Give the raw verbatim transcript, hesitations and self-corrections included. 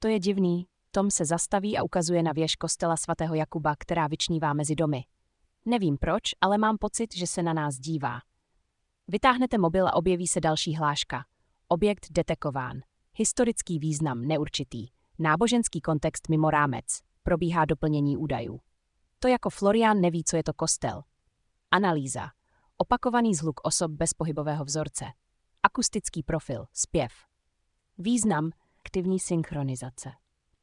To je divný. Tom se zastaví a ukazuje na věž kostela svatého Jakuba, která vyčnívá mezi domy. Nevím proč, ale mám pocit, že se na nás dívá. Vytáhnete mobil a objeví se další hláška. Objekt detekován. Historický význam neurčitý. Náboženský kontext mimo rámec. Probíhá doplnění údajů. To jako Florian neví, co je to kostel. Analýza. Opakovaný zhluk osob bez pohybového vzorce. Akustický profil, zpěv. Význam, aktivní synchronizace.